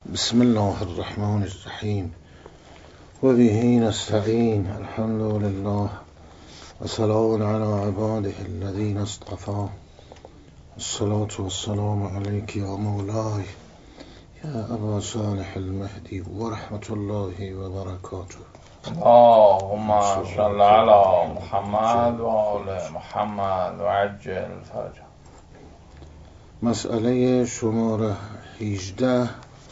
بسم الله الرحمن الرحیم و به نستعین. الحمد لله و سلام علی عباده الذین اصطفى. الصلاة والسلام علیک یا مولای یا ابا صالح المهدی و رحمت الله و برکاته. اللهم صل علی محمد و آل محمد و عجل فرجه. مسئله شماره 18.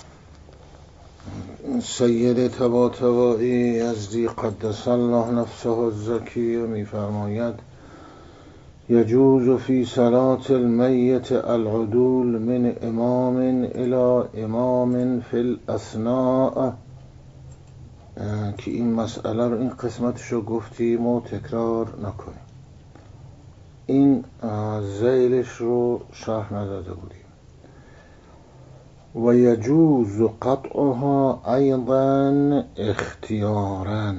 سید طباطبایی یزدی قدس الله نفسه الزکی می‌فرماید یجوز فی صلاة المیت العدول من امام الی امام فی الاثناء، که این مسئله رو، این قسمتشو گفتیم و تکرار نکنیم. این ذیلش رو شرح نداده بودیم. و یجوز قطعها ایضا اختیارا،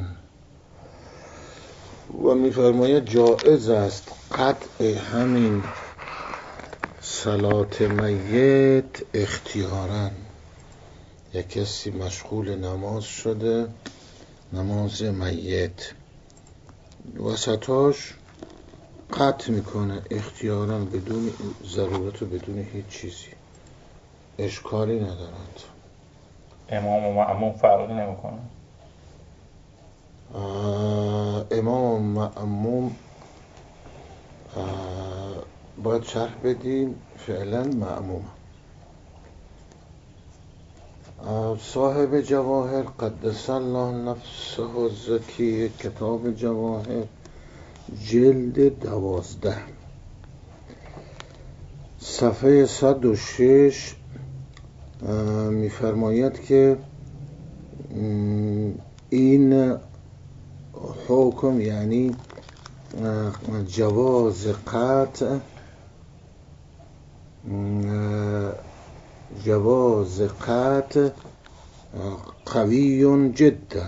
و می‌فرماید جائز است قطع همین صلات میت اختیارا. یک کسی مشغول نماز شده، نماز میت، وسطاش قطع میکنه اختیارا، بدون ضرورت و بدون هیچ چیزی، اشکالی ندارد. امام و مأموم فرقی نمیکنه. امام و مأموم باید شرح بدیم. فعلا مأموم. صاحب جواهر قدس الله نفسه الزکی، کتاب جواهر جلد 12 صفحه 106 می‌فرماید که این حکم، یعنی جواز قطع قوی جدا.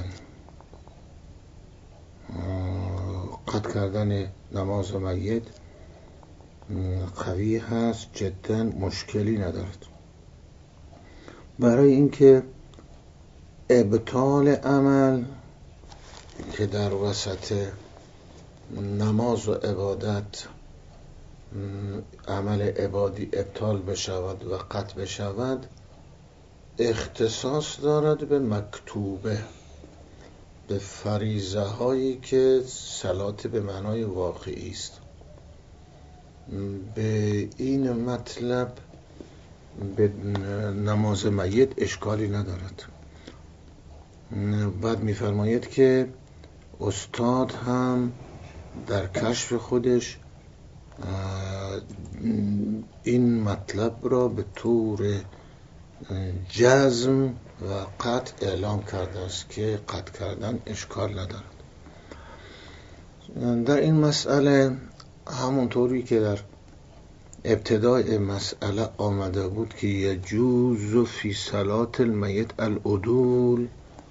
قطع کردن نماز میت قوی هست جدا، مشکلی ندارد. برای اینکه ابطال عمل که در وسط نماز و عبادت عمل عبادی ابطال بشود و قطع بشود، اختصاص دارد به مکتوبه، به فریضه هایی که صلات به معنای واقعی است. به این مطلب به نماز میت اشکالی ندارد. بعد می‌فرماید که استاد هم در کشف خودش این مطلب را به طور جزم و قطع اعلام کرده است که قطع کردن اشکال ندارد. در این مسئله همونطوری که در ابتدای مسئله آمده بود که یجوز فی صلاة المیت العدول،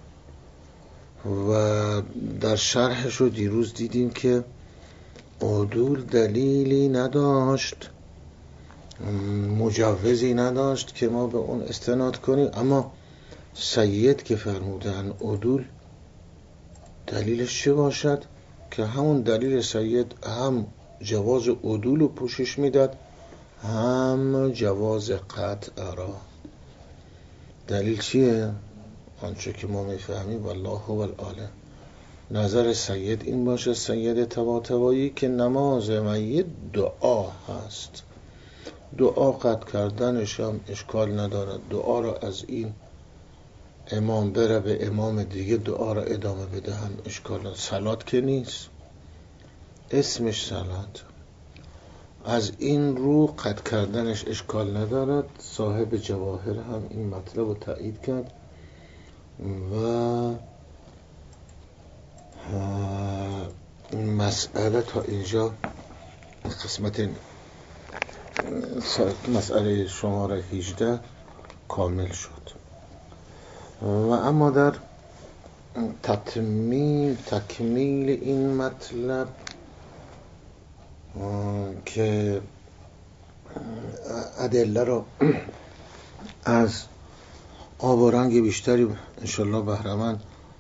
و در شرحش رو دیروز دیدیم که عدول دلیلی نداشت، مجوزی نداشت که ما به اون استناد کنیم، اما سید که فرمودن عدول دلیلش چه باشد که همون دلیل سید هم جواز عدول رو پوشش میداد، هم جواز قطع را. دلیل چیه؟ آنچه که ما میفهمیم والله هو العالم. نظر سید این باشه، سید طباطبایی، که نماز میت دعا هست، دعا قطع کردنش هم اشکال ندارد. دعا را از این امام بره به امام دیگه دعا را ادامه بده هم اشکال ندارد. صلات که نیست، اسمش صلات. از این رو قطع کردنش اشکال ندارد. صاحب جواهر هم این مطلب رو تایید کرد و مسئله تا اینجا قسمت مسئله شماره 18 کامل شد. و اما در تکمیل این مطلب که ادله را از آب و رنگ بیشتری انشالله بهره‌مند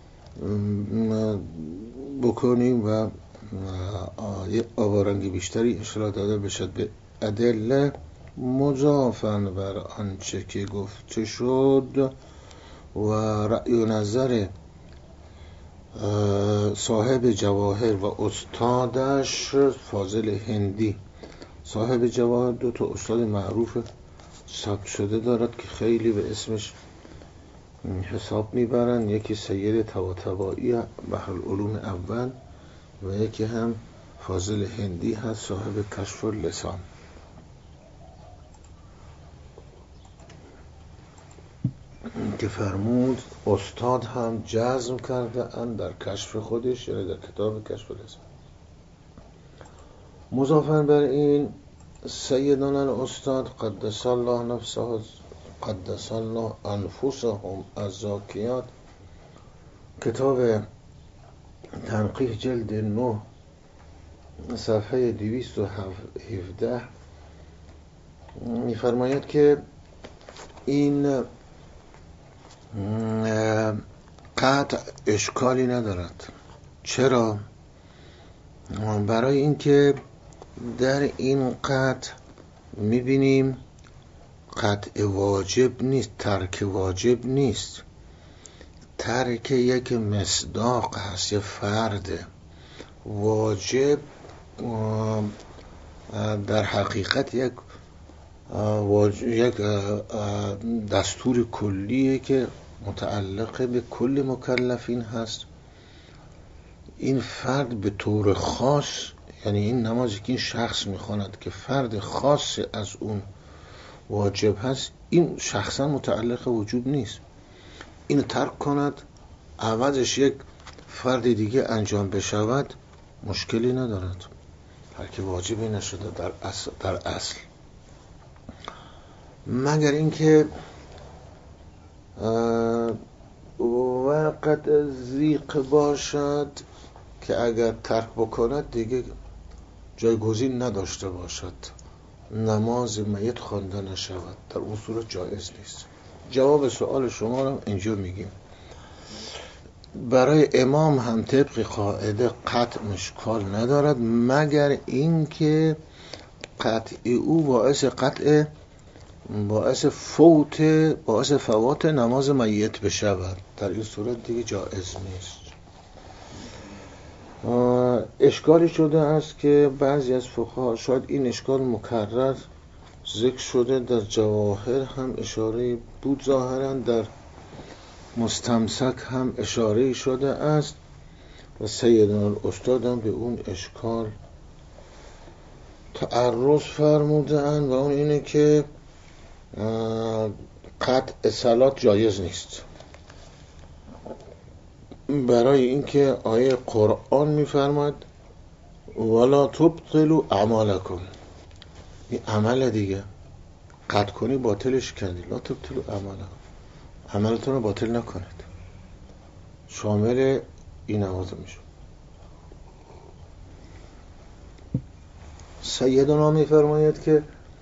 بکنیم و آب و رنگ بیشتری انشالله داده بشد به ادله مضافاً بر آنچه که گفته شد و رأی و نظر صاحب جواهر و استادش فاضل هندی. صاحب جواهر 2 تا استاد معروف ثبت شده دارد که خیلی به اسمش حساب میبرن، یکی سید طباطبایی بحر العلوم اول و یکی هم فاضل هندی هست صاحب کشف اللسان. که فرمود استاد هم جزم کرده اند در کشف خودش، یعنی در کتاب کشف اللسان. مضافاً بر این سیدنا الاستاد قدس الله نفسه قدس الله انفسهم الزاکیات کتاب تنقیح جلد 9 صفحه 217 می‌فرماید که این قطع اشکالی ندارد. چرا؟ برای اینکه در این قطع می‌بینیم قطع واجب نیست، ترک واجب نیست، ترک یک مصداق هست، یک فرد. واجب در حقیقت یک دستور کلیه که متعلق به کل مکلفین هست. این فرد به طور خاص، یعنی این نمازی که این شخص میخواند که فرد خاص از اون واجب هست، این شخصا متعلق وجوب نیست. اینو ترک کند عوضش یک فرد دیگه انجام بشود مشکلی ندارد، هر که واجبی نشده در اصل، مگر اینکه وقت زیق باشد که اگر ترک بکند دیگه جایگزین نداشته باشد، نماز میت خوانده نشود، در اون صورت جایز نیست. جواب سوال شما رو اینجا میگیم. برای امام هم طبق قاعده قطع اشکال ندارد، مگر اینکه قطع او باعث فوات نماز میت بشود، در این صورت دیگه جایز نیست. اشکالی شده است که بعضی از فقها، شاید این اشکال مکرر ذکر شده در جواهر هم اشاره بود، ظاهرا در مستمسک هم اشاره شده است و سیدنا الاستاد هم به اون اشکال تعرض فرمودن و اون اینه که قطع صلات جایز نیست، برای اینکه آیه قرآن میفرماد ولا تبطلوا اعمالکم. این عمل دیگه قطع کنی باطلش کردی. لا تبطلوا اعمالکم، عملتون رو باطل نکنید، شامل این نماز میشه. سیدنا میفرماید که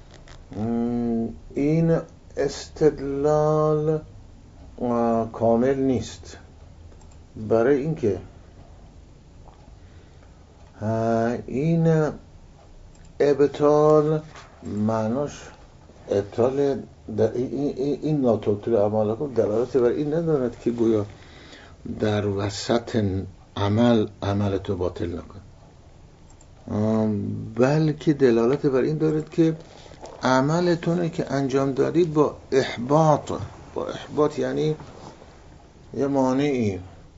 این استدلال کامل نیست، برای اینکه این ابطال معناش ابطال این ناتوتر اعمالکم دلالت بر این ندارد که گویا در وسط عملتو باطل نکن، بلکه دلالت بر این دارد که عملتونه که انجام دادید با احباط یعنی یه مانعی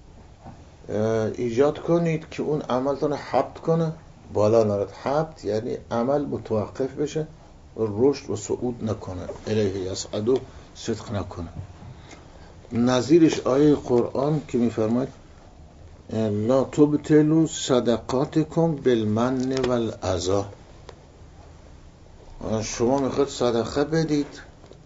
ایجاد کنید که اون عملتون حبط کنه، بالا نرد. حبط یعنی عمل متوقف بشه و رشد و صعود نکنه، الیه یصعد و صدق نکنه. نظیرش آیه قرآن که میفرماید لا تبطلوا صدقاتکم بالمن والاذی. شما میخواد صدقه بدید،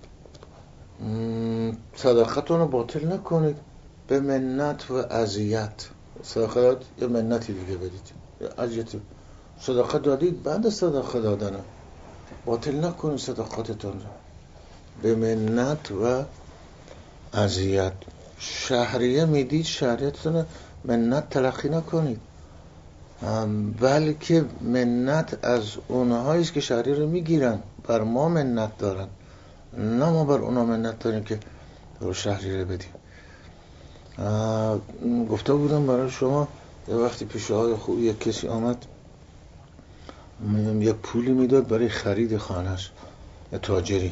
صدقتون رو باطل نکنید به منت و اذیت. صدقه داد یه منتی دیگه بدید، یه اذیتی. صدقه دادید، بعد صدقه دادن باطل نکنید صدقاتتون رو به منت و اذیت شهریه میدید شهریتتون منت تلقی نکنید، بلکه منت از اونهایی است که شهریه رو میگیرن، بر ما منت دارن، نه ما بر اونا منت داریم که رو شهریه بدیم. گفته بودم برای شما یه وقتی پیش های خوبی یک کسی آمد یک پولی میداد برای خرید خانهش، تاجری.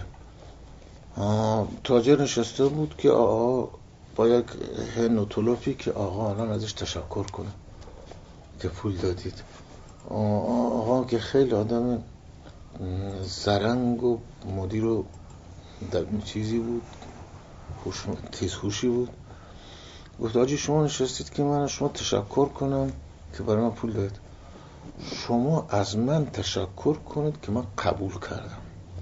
تاجر نشسته بود که آقا با یک هن و طلوفی که آقا الان ازش تشکر کنه که پول دادید. آقا که خیلی آدم زرنگ و مدیر و چیزی بود، تیزهوشی بود. گفت آجی شما نشستید که من از شما تشکر کنم که برای من پول دادید، شما از من تشکر کنید که من قبول کردم.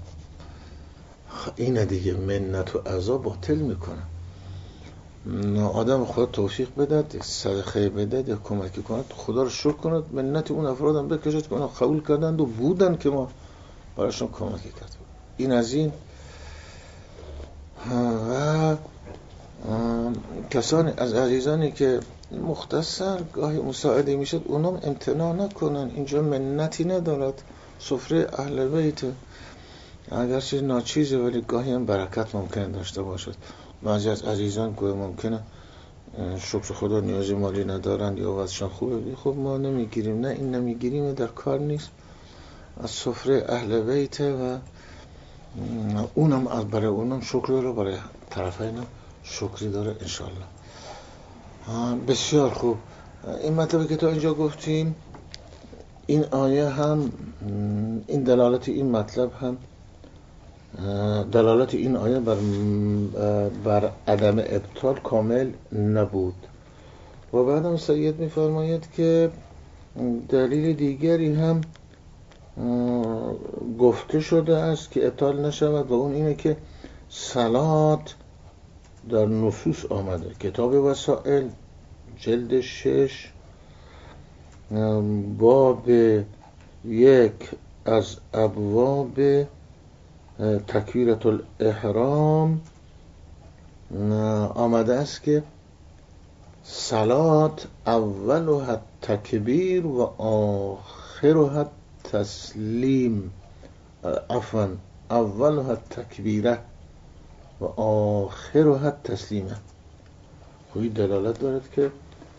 اینه دیگه، منت و عزا باطل میکنه. آدم خدا توفیق بدهد، صدقه بدهد یا کمکی کند، خدا رو شکر کند، منت اون افراد هم بکشد که اونا قبول کردند و بودن که ما برایشون کمکی کرد. این از این. و کسانی از عزیزانی که مختصر گاهی مساعده میشد اونم امتناع نکنن، اینجا منتی ندارد، سفره اهل بیت اگرچه ناچیزه ولی گاهی هم برکت ممکنه داشته باشد. بعضی از عزیزان گوه ممکنه شکر خدا نیازی مالی ندارن یا وضعشان خوبه، خب ما نمیگیریم، نه این نمیگیریم در کار نیست، از سفره اهل بیت و اونم از برای اونم شکر داره، برای طرفین شکری داره انشالله. بسیار خوب. این مطلبی که تا اینجا گفتیم، این آیه هم این دلالت این مطلب هم دلالت این آیه بر عدم ابطال کامل نبود. و بعدم سید می‌فرماید که دلیل دیگری هم گفته شده است که ابطال نشود و اون اینه که صلات در نصوص آمده. کتاب وسائل جلد 6 باب 1 از ابواب تکبیرة الاحرام آمده است که صلات اولها تکبیر و آخرها تسلیم، عفوا اولها تکبیره و آخرها تسلیمه. خوی دلالت دارد که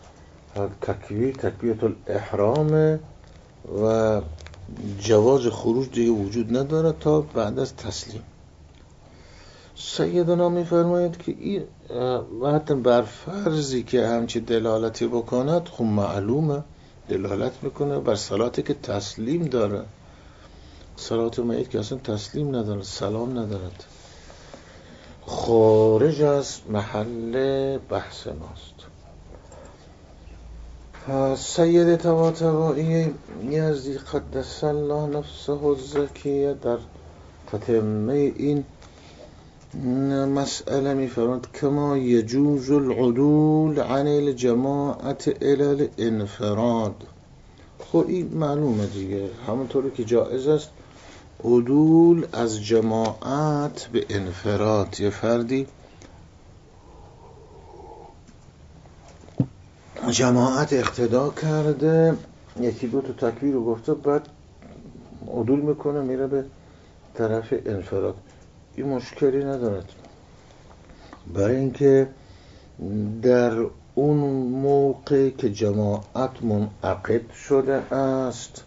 تکبیرة الاحرام و جواز خروج دیگه وجود نداره تا بعد از تسلیم. سیدنا میفرماید که این حتی بر فرضی که همچی دلالتی بکند، خب معلومه دلالت میکنه بر صلاتی که تسلیم داره. صلات میت که اصلا تسلیم نداره، سلام ندارد، خارج از محل بحث ماست. سید طباطبایی یزدی قدس الله نفسه الزکیه در تتمه این مسئله میفرماید کما یجوز العدول عن الجماعت الى الانفراد. خب این معلومه دیگه، همونطوری که جائز است عدول از جماعت به انفراد. یه فردی جماعت اقتدا کرده، یکی دو تا تکبیر رو گفته، بعد عدول میکنه میره به طرف انفراد، این مشکلی ندارد، برای اینکه در اون موقع که جماعت منعقد شده است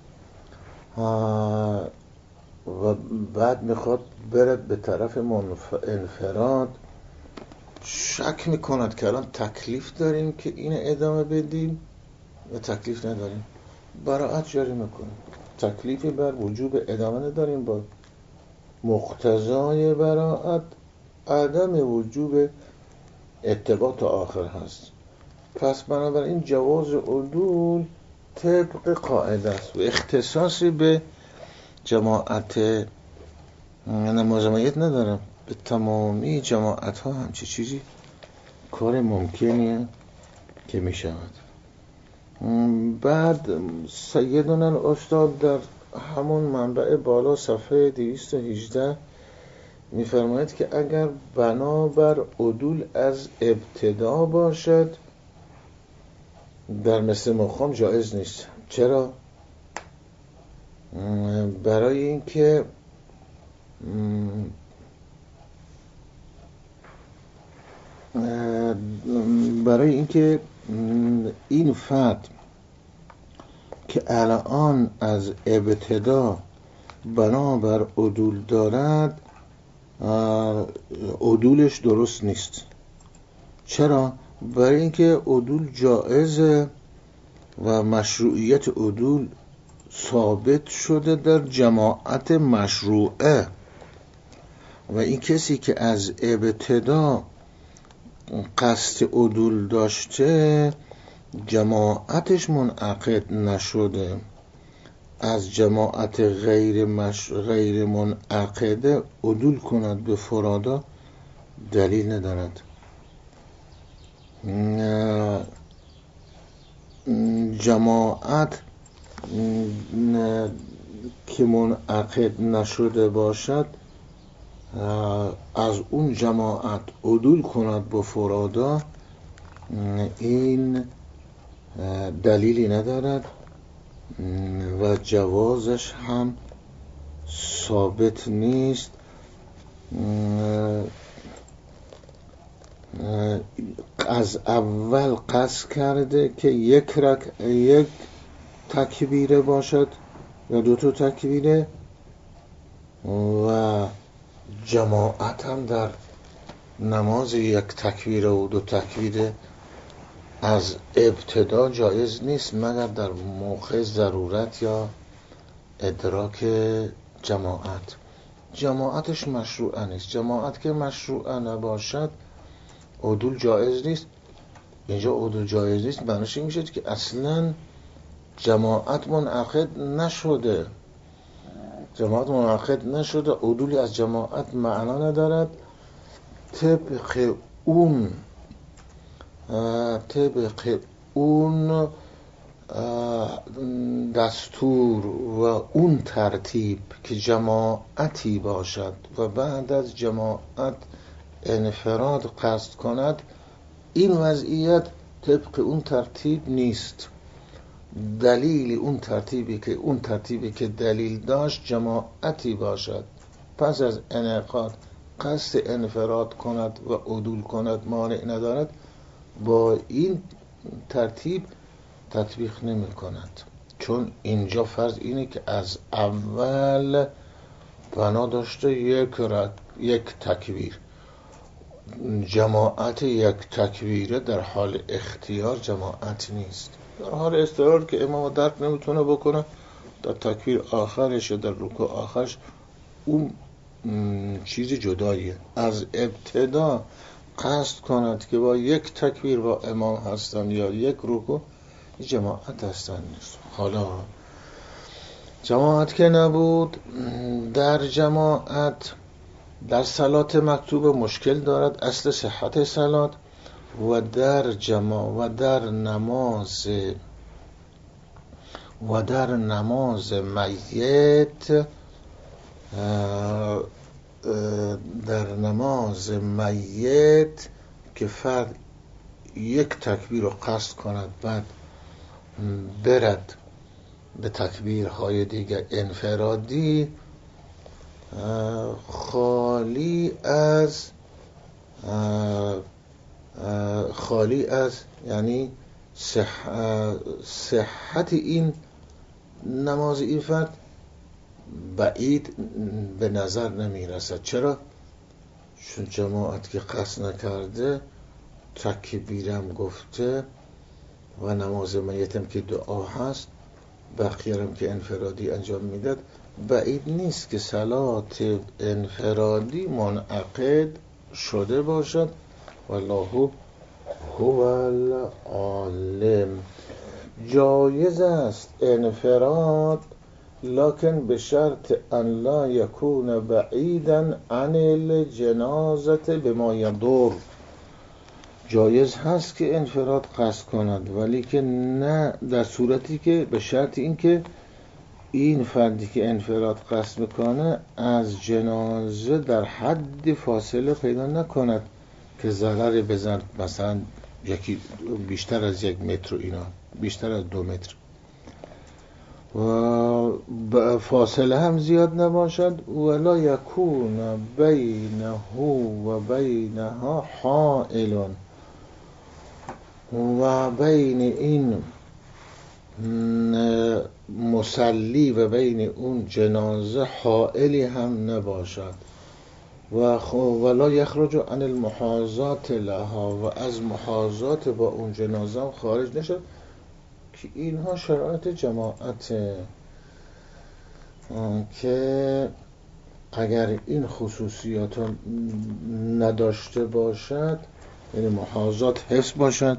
و بعد میخواد بره به طرف انفراد، شک میکند که الان تکلیف داریم که این ادامه بدیم و تکلیف نداریم، براءت جاری میکنه. تکلیفی بر وجوب ادامه نداریم، با مقتضای براءت عدم وجوب اتباع تا آخر هست. پس بنابراین جواز عدول طبق قاعده است و اختصاصی به جماعت نمازمیت ندارم، به تمامی جماعت ها همچی چیزی کار ممکنیه که می شود. بعد سیدنا استاد در همون منبع بالا صفحه 218 می‌فرماید که اگر بنابر عدول از ابتدا باشد در مثل مقام جایز نیست. چرا؟ برای اینکه این فرد که الان از ابتدا بنابر عدول دارد عدولش درست نیست. چرا؟ برای اینکه عدول جایزه و مشروعیت عدول ثابت شده در جماعت مشروعه و این کسی که از ابتدا قصد عدول داشته جماعتش منعقد نشده، از جماعت غیر منعقده عدول کند به فرادا دلیل ندارد. جماعت که منعقد نشده باشد از اون جماعت عدول کند به فرادا، این دلیلی ندارد و جوازش هم ثابت نیست. از اول قصد کرده که یک تکبیره باشد یا دو تا تکبیره و جماعت هم در نماز یک تکبیره و دو تکبیره از ابتدا جایز نیست مگر در موقع ضرورت یا ادراک جماعت. جماعتش مشروعه نیست. جماعت که مشروعه نباشد عدول جایز نیست. اینجا عدول جایز نیست معنیش این میشه که اصلا جماعت منعقد نشده. جماعت منعقد نشده، عدولی از جماعت معنا ندارد. طبق اون دستور و اون ترتیب که جماعتی باشد و بعد از جماعت انفراد قصد کند، این وضعیت طبق اون ترتیب نیست. دلیل اون ترتیبی که دلیل داشت جماعتی باشد، پس از انعقاد قصد انفراد کند و عدول کند مانع ندارد، با این ترتیب تطبیق نمی کند. چون اینجا فرض اینه که از اول بنا داشته یک تکبیر. جماعت یک تکبیره در حال اختیار جماعت نیست. در حال اضطرار که امام درک نمیتونه بکنه، در تکبیر آخرش یا در رکوع آخرش اون چیز جداییه. از ابتدا قصد کند که با یک تکبیر با امام هستن یا یک رکوع جماعت هستن نیست. حالا جماعت که نبود، در جماعت در صلات مکتوبه مشکل دارد اصل صحت صلات و در نماز میت که فرد یک تکبیر رو قصد کند بعد برد به تکبیرهای دیگه انفرادی، خالی از یعنی صحت این نماز این فرد بعید به نظر نمی رسد. چرا؟ چون جماعت که قصد نکرده، تکبیرم گفته و نماز میتم که دعا هست، بقیه‌ام که انفرادی انجام میداد، بعید نیست که صلات انفرادی منعقد شده باشد. والله هو العالم. جایز است انفراد، لکن به شرط ان لا یکون بعیدا عن الجنازه بما یضر. جایز هست که انفراد قصد کند، ولی که نه در صورتی که به شرط این که این فردی که انفراد قصد میکنه از جنازه در حد فاصله پیدا نکند که ضرری بزن، مثلا یکی بیشتر از 1 متر و اینا، بیشتر از 2 متر و فاصله هم زیاد نباشد. ولا یکون بینه و بینها حائل و بین این مصلی و بین اون جنازه حائلی هم نباشد ولا یخرج عن المحاذات لها و از محاذات با اون جنازه هم خارج نشد، که اینها شرایط جماعت که اگر این خصوصیات نداشته باشد، یعنی محاذات حفظ باشد،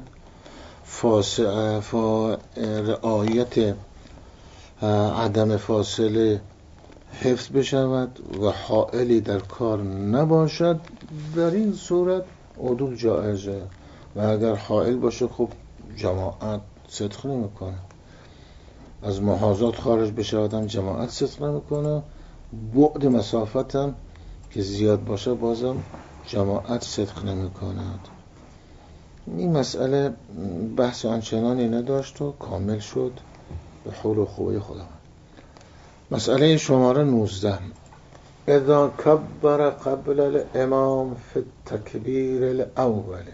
رعایت عدم فاصله حفظ بشود و حائلی در کار نباشد، در این صورت عدول جائزه. و اگر حائل باشه خب جماعت صدق نمیکنه، از محاذات خارج بشه آدم جماعت صدق نمیکنه، بعد مسافت هم که زیاد باشه بازم جماعت صدق نمیکند. این مسئله بحث آنچنانی نداشت و کامل شد به حول و خوبه خودم. مسئله شماره 19: اذا کبر قبل الامام فی التکبیر الاول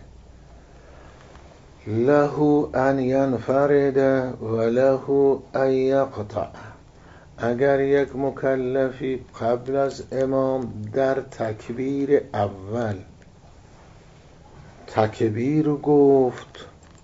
له ان ینفرد و له ان یقطع. اگر یک مکلفی قبل از امام در تکبیر اول تکبیر گفت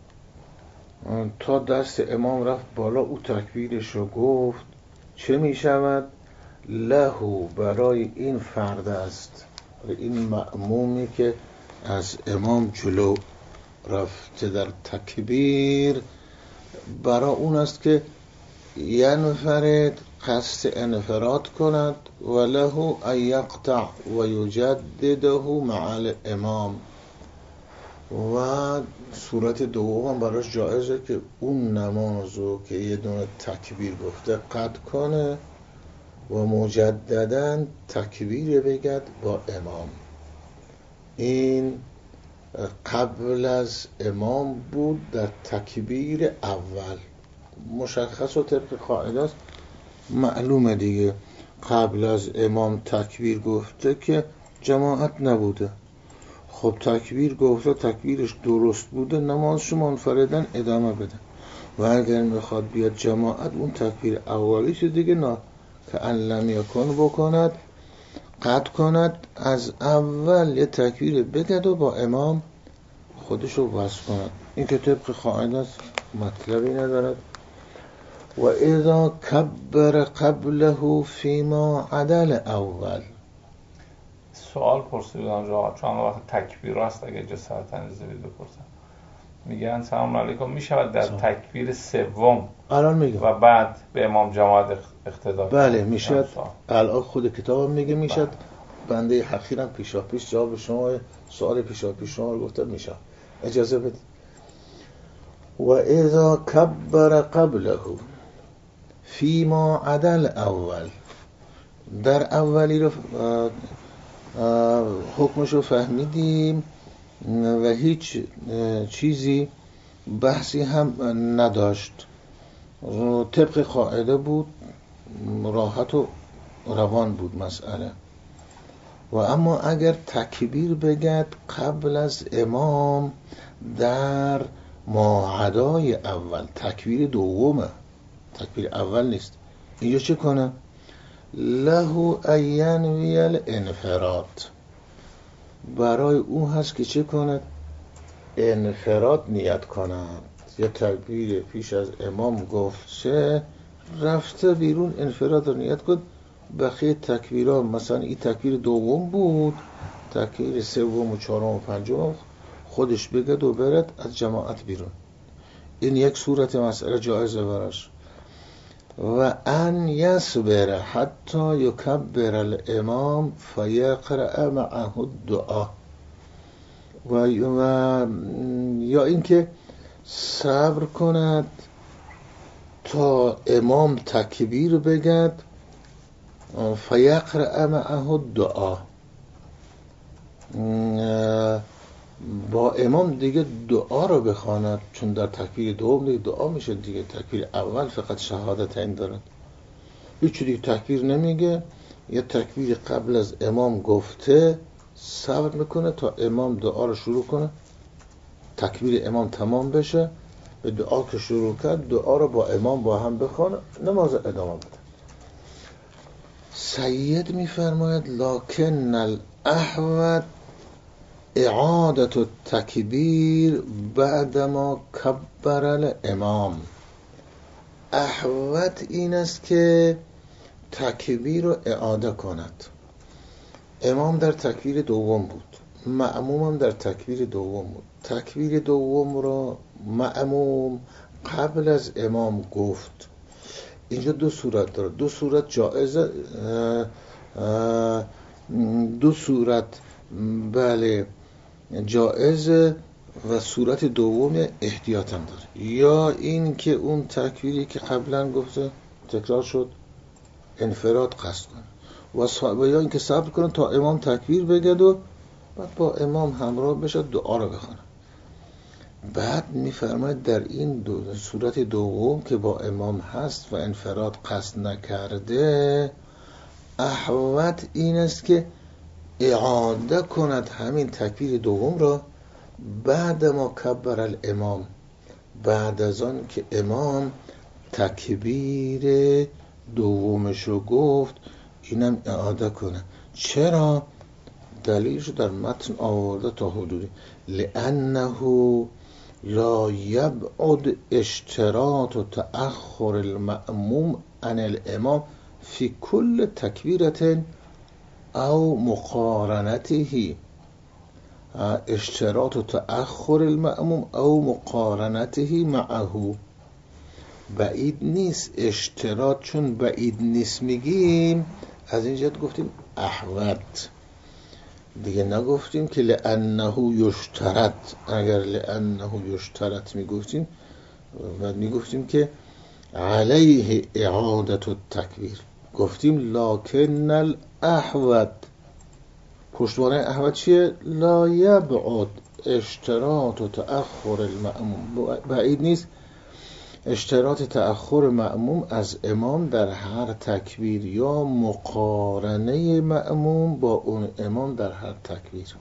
تا دست امام رفت بالا، او تکبیرش رو گفت، چه می شود؟ لهو، برای این فرد است، این مأمومی که از امام جلو رفته در تکبیر، برای اون است که ینفرد، قصد انفراد کند، و لهو ان یقطع و یجدده مع الامام. و صورت دوم براش جایزه که اون نمازو که یه دونه تکبیر گفته قطع کنه و مجدداً تکبیر بگد با امام. این قبل از امام بود در تکبیر اول، مشخص و طبق قاعده است، معلومه دیگه. قبل از امام تکبیر گفته که جماعت نبوده، خب تکبیر گفته، تکبیرش درست بوده، نمازش منفردن ادامه بده. و اگر میخواد بیاد جماعت، اون تکبیر اولیش دیگه نه که ان لم یکن بکند، قطع کند، از اول یه تکبیر بگد و با امام خودشو وصل کند. این که طبق قاعده است، مطلبی ندارد. و اذا کبر قبله فیما عدل اول. سوال پرسیدن آنجا، چون وقت تکبیر است، اگه جسارت تنزیه بپرسن، میگن سلام علیکم، میشود در تکبیر سوم الان میگم و بعد به امام جماعت اقتدا؟ بله میشد. الان خود کتابم میگه میشد. بنده حقیرم پیشا پیش جواب شما سوال پیشا پیش شما رو گفتم میشد. اجازه بدید. و اذا کبر قبله فیما عدل اول، در اولی رو حکمش رو فهمیدیم و هیچ چیزی بحثی هم نداشت، طبق قاعده بود، راحت و روان بود مسئله. و اما اگر تکبیر بگد قبل از امام در ماعدای اول، تکبیر دومه، تکبیر اول نیست، اینجا چه کنه؟ له ان ینوی الانفراد، برای او هست که چه کند؟ انفراد نیت کند. یا تکبیر پیش از امام گفت چه رفته بیرون، انفراد رو نیت کند. بقیه تکبیرها، مثلا این تکبیر دوم بود، تکبیر سوم و چهارم و پنجم خودش بگد و برد از جماعت بیرون. این یک صورت مسئله جایزه براش. و ان یصبر حتی یکبر الامام فیقرأ معه الدعا، و یا اینکه صبر کند تا امام تکبیر بگد فیقرأ معه دعا، با امام دیگه دعا رو بخواند، چون در تکبیر دوم دیگه دعا میشه دیگه. تکبیر اول فقط شهادتین دارد، هیچ دیگه تکبیر نمیگه. یه تکبیر قبل از امام گفته صبر میکنه تا امام دعا رو شروع کنه، تکبیر امام تمام بشه، به دعا که شروع کرد دعا رو با امام با هم بخونه، نماز ادامه بده. سید میفرماید لکن الاحوط اعادت التکبیر بعدما کبر الامام. احوط این است که تکبیر رو اعاده کند. امام در تکبیر دوم بود، مأموم هم در تکبیر دوم بود. تکبیر دوم رو مأموم قبل از امام گفت. اینجا دو صورت داره، دو صورت جائزه، دو صورت بله جائزه و صورت دوم احتیاط هم داره. یا این که اون تکبیری که قبلا گفته تکرار شد انفراد قصد کنه، و یا این که صبر کنه تا امام تکبیر بگد و بعد با امام همراه بشه دعا رو بخونه. بعد میفرماید در این صورت دوم که با امام هست و انفراد قصد نکرده، احوط این است که اعاده کند همین تکبیر دوم را بعد ما کبر الامام، بعد از آن که امام تکبیر دومش رو گفت اینم اعاده کنه. چرا؟ دلیلش در متن آورده تا حدودی، لأنه لا یبعد اشتراط و تأخر المأموم عن الامام فی کل تکبیرت او مقارنته. اشتراط و تأخر المأموم او مقارنته معه، بعید نیست اشتراط، چون بعید نیست میگیم از اینجا گفتیم احوط دیگه، نگفتیم که لأنه یشترط. اگر لأنه یشترط میگفتیم و میگفتیم که علیه اعادت التکبیر، گفتیم لکن الاحوط، پشتوانه احوط چیه؟ لا یبعد اشتراط و تأخر المأموم، بعید نیست اشتراط تأخر مأموم از امام در هر تکبیر یا مقارنه مأموم با اون امام در هر تکبیر.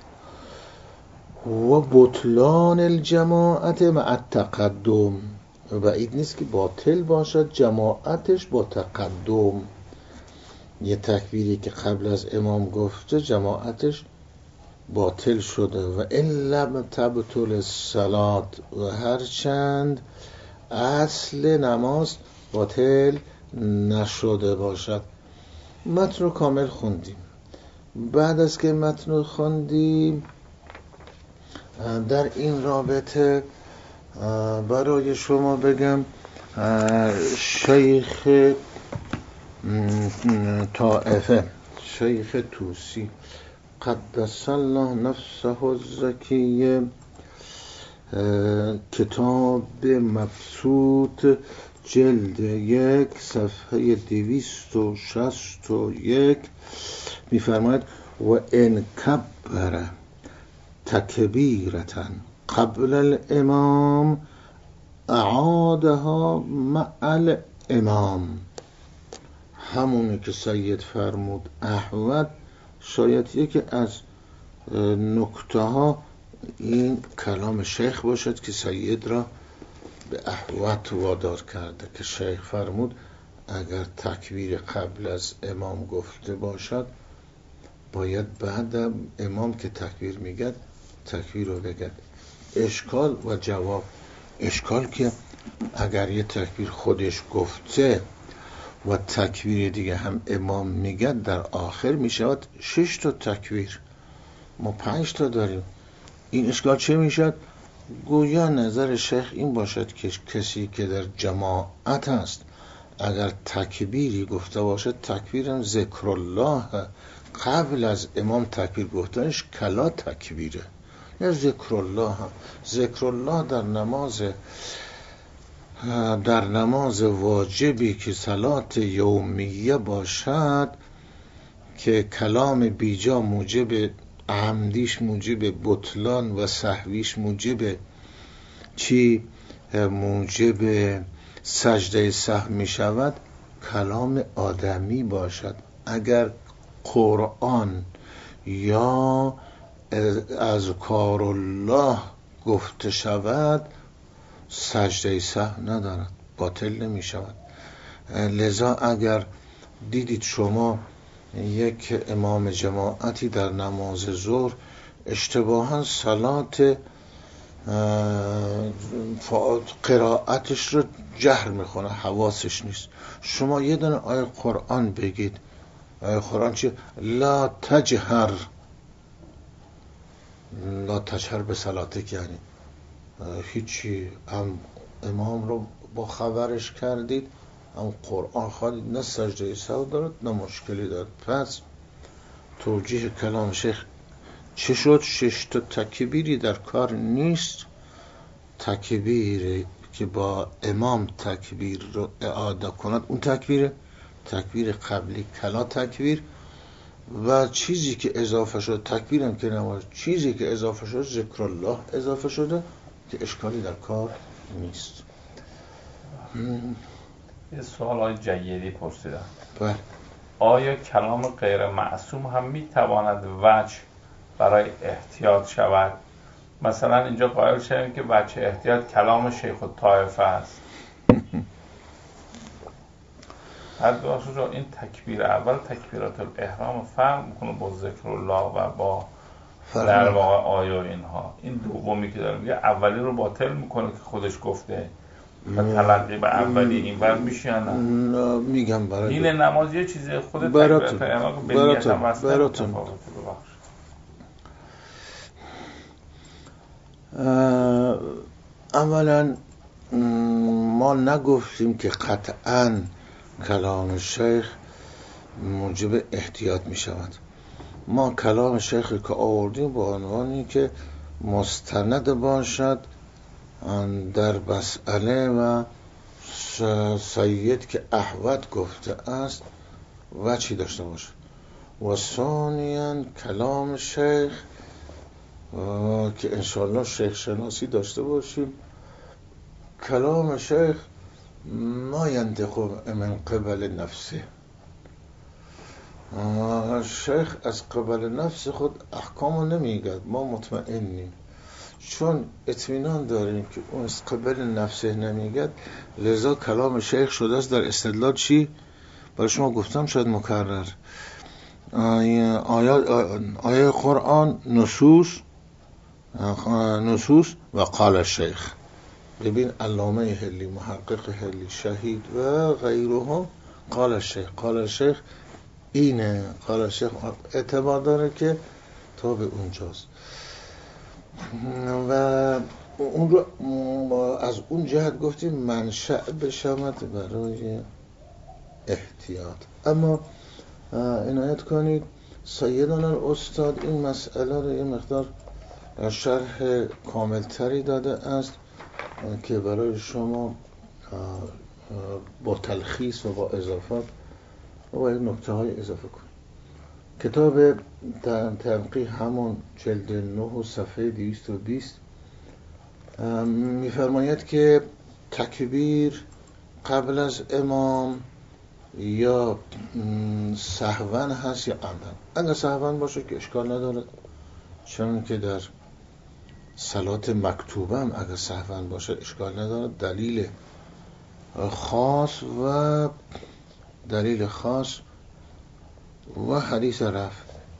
و بطلان الجماعت مع التقدم، بعید نیست که باطل باشد جماعتش با تقدم. یه تکبیری که قبل از امام گفته جماعتش باطل شده، و ان لم تبطل الصلاة، و هرچند اصل نماز باطل نشده باشد. متن رو کامل خوندیم. بعد از که متن رو خوندیم در این رابطه برای شما بگم شیخ طائفه، شیخ توسی قدس الله نفسه الزکیه، کتاب مبسوط جلد 1 صفحه 261 میفرماید و ان کبر تکبیرتا قبل الامام اعادها مع الامام. همونی که سید فرمود احوط، شاید یکی از نکته ها این کلام شیخ باشد که سید را به احوط وادار کرده، که شیخ فرمود اگر تکبیر قبل از امام گفته باشد باید بعد امام که تکبیر میگد تکبیر رو بگد. اشکال و جواب. اشکال که اگر یه تکبیر خودش گفته و تکبیر دیگه هم امام میگد در آخر میشود 6 تا تکبیر، ما 5 تا داریم. این اشکال چه میشد؟ گویا نظر شیخ این باشد که کسی که در جماعت است اگر تکبیری گفته باشد تکبیرم ذکر الله، قبل از امام تکبیر گفتنش کلا تکبیره، یا ذکر الله هم. ذکر الله در نماز در نماز واجبی که صلات یومیه باشد که کلام بیجا موجب عمدیش موجب بطلان و سهویش موجب موجب سجده سهو می شود، کلام آدمی باشد. اگر قرآن یا اذکار الله گفته شود سجده سهو ندارد، باطل نمی شود. لذا اگر دیدید شما یک امام جماعتی در نماز ظهر اشتباها صلات قرائتش رو جهر میخونه، حواسش نیست، شما یه دونه آیه قرآن بگید. آیه قرآن چیه؟ لا تجهر به صلاتک، یعنی هیچی، هم امام رو با خبرش کردید، هم قرآن خواندید، نه سجده سهو دارد نه مشکلی دارد. پس توجیه کلام شیخ چه شد؟ 6 تا تکبیری در کار نیست. تکبیری که با امام تکبیر رو اعاده کند اون تکبیر قبلی کلا تکبیر، و چیزی که اضافه شد تکبیرم که نماز، چیزی که اضافه شد ذکر الله اضافه شده که اشکالی در کار نیست. یه سوال های جیدی پرسیدم. بله. آیا کلام غیر معصوم هم میتواند وجه برای احتیاط شود؟ مثلا اینجا قائل شدیم که وجه احتیاط کلام شیخ الطائفه است. این تکبیر اول تکبیرات الاحرام فرق میکنه با ذکر الله و با در واقع آیا اینها. این دومی که دارم میگه اولی رو باطل میکنه که خودش گفته و تلقی به اولی این بر میشه یا نه؟ میگم برای دین نماز یه چیزی، خود تکبیرات احرام به نیت هم براتون اولا ما نگفتیم که قطعاً کلام شیخ موجب احتیاط می شود. ما کلام شیخ که آوردیم با عنوانی که مستند باشد در مسئله و سید که احوت گفته است و چی داشته باشه. و ثانیاً کلام شیخ که انشاءالله شیخ شناسی داشته باشیم. کلام شیخ ما ینطق من قبل نفسه، شیخ از قبل نفس خود احکامو نمیگد، ما مطمئنیم، چون اطمینان داریم که اون از قبل نفسه نمیگد، لذا کلام شیخ شده است در استدلال چی؟ برای شما گفتم شاید مکرر، آیه قرآن نصوص و قال شیخ. ببین علامه حلی، محقق حلی، شهید و غیرهم قال شیخ اینه. قال شیخ اعتبار داره که تا به اونجاست و اون رو از اون جهت گفتیم منشأ بشود برای احتیاط. اما عنایت کنید سیدنا استاد این مسئله رو یه مقدار شرح کاملتری داده است که برای شما با تلخیص و با اضافات و باید نکته های اضافه کنید. کتاب تنقیح همون جلد 9 و صفحه 220 میفرماید که تکبیر قبل از امام یا سهون هست یا عمدن. اگر سهون باشه که اشکال نداره، چون که در صلات مکتوبه هم اگر سهون باشه اشکال نداره. دلیل خاص و حدیث رفع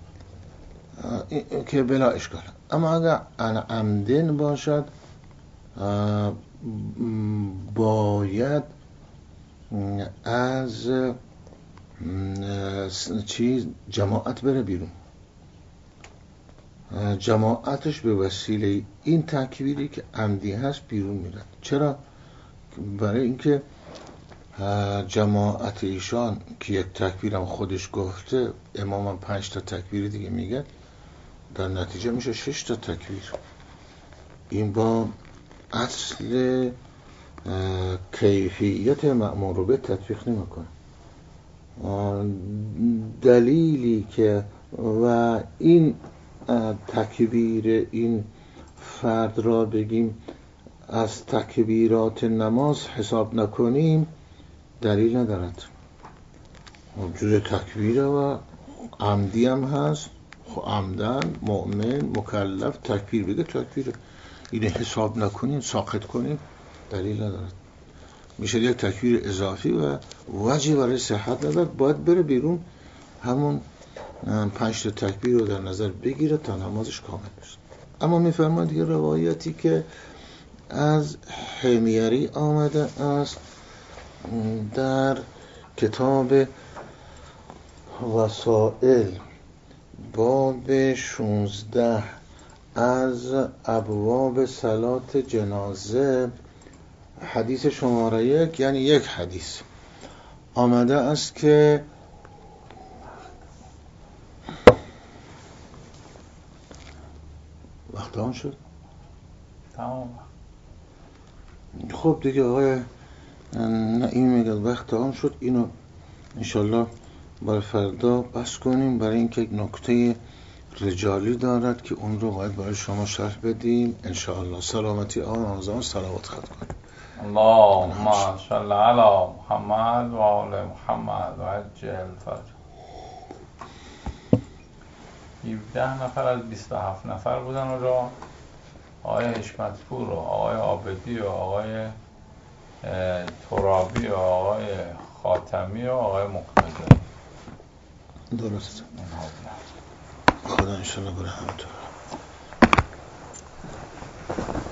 که بلا اشکال. اما اگر عمدن باشد باید از جماعت بره بیرون. جماعتش به وسیله این تکبیری که عمدی هست بیرون میرن. چرا؟ برای اینکه جماعت ایشان که یک تکبیرم خودش گفته، امامم 5 تا تکبیر دیگه میگه، در نتیجه میشه 6 تا تکبیر. این با اصل کیفیت مأمور به تطبیق نمیکنه. دلیلی که و این تکبیر این فرد را بگیم از تکبیرات نماز حساب نکنیم دلیل ندارد. جز تکبیر و عمدی هم هست. عمدن مؤمن مکلف تکبیر بگه تکبیر، این حساب نکنیم ساقط کنیم دلیل ندارد. میشه یک تکبیر اضافی و وجه برای صحت ندارد، باید بره بیرون همون 5 تا تکبیر رو در نظر بگیره تا نمازش کامل بشه. اما میفرماید یه روایتی که از حمیری آمده است در کتاب وسائل باب 16 از ابواب صلات جنازه، حدیث شماره 1 یعنی یک حدیث آمده است که وقت آن شد تمام. خب دیگه آقای این میگه وقت آن شد، اینو انشالله برای فردا بس کنیم، برای اینکه یک نکته رجالی دارد که اون رو باید برای شما شرح بدیم انشالله. سلامتی آن آزان صلوات خط کنیم. اللهم صل علی محمد و آل محمد و عجل فرج. 17 نفر از 27 نفر بودن اونجا، آقای حشمتپور و آقای عابدی و آقای ترابی و آقای خاتمی و آقای مقتدی. درست. خدا انشالله برای همه طور.